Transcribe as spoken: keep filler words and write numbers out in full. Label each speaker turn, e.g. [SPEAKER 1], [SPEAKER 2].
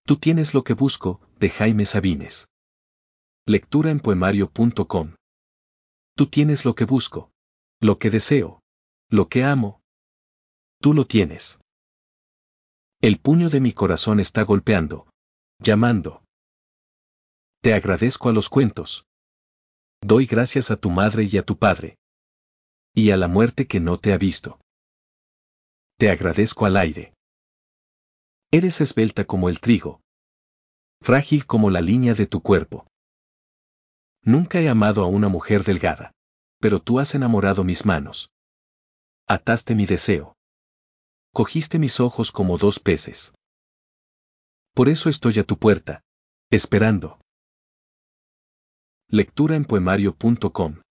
[SPEAKER 1] Tú tienes lo que busco, de Jaime Sabines. Lectura en poemario punto com. Tú tienes lo que busco. Lo que deseo. Lo que amo. Tú lo tienes. El puño de mi corazón está golpeando. Llamando. Te agradezco a los cuentos. Doy gracias a tu madre y a tu padre. Y a la muerte que no te ha visto. Te agradezco al aire. Eres esbelta como el trigo. Frágil como la línea de tu cuerpo. Nunca he amado a una mujer delgada. Pero tú has enamorado mis manos. Ataste mi deseo. Cogiste mis ojos como dos peces. Por eso estoy a tu puerta. Esperando. Lectura en poemario punto com.